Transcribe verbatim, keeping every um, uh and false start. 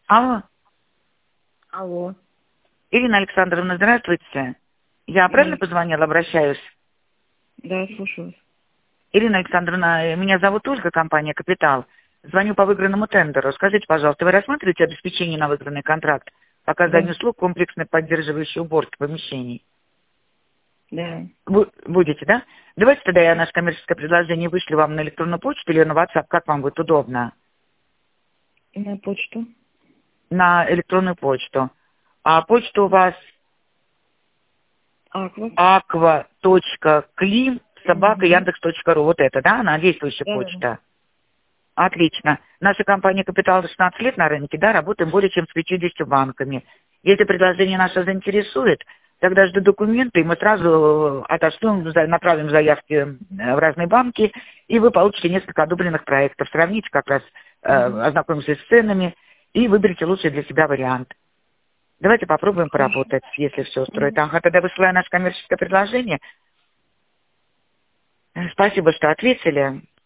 Алло. Алло. Ирина Александровна, здравствуйте. Я правильно позвонила, обращаюсь? Да, слушаю. Ирина Александровна, меня зовут Ольга, компания «Капитал». Звоню по выигранному тендеру. Скажите, пожалуйста, вы рассматриваете обеспечение на выигранный контракт по оказанию Да. услуг комплексной поддерживающей уборки помещений? Да. Бу- будете, да? Давайте тогда я наше коммерческое предложение вышлю вам на электронную почту или на WhatsApp, как вам будет удобно. На почту. На электронную почту. А почта у вас Аква. aqua.clim собака яндекс точка ру. Вот это, да? Она действующая Да, да, почта. Отлично. Наша компания «Капитал» шестнадцать лет на рынке, да, работаем более чем с пятьюдесятью банками. Если предложение наше заинтересует, тогда жду документы, и мы сразу отошлем, за- направим заявки э, в разные банки, и вы получите несколько одобренных проектов. Сравните как раз, э, ознакомимся с ценами и выберите лучший для себя вариант. Давайте попробуем поработать, если все устроит. Ага, тогда высылаю наше коммерческое предложение. Э, Спасибо, что ответили.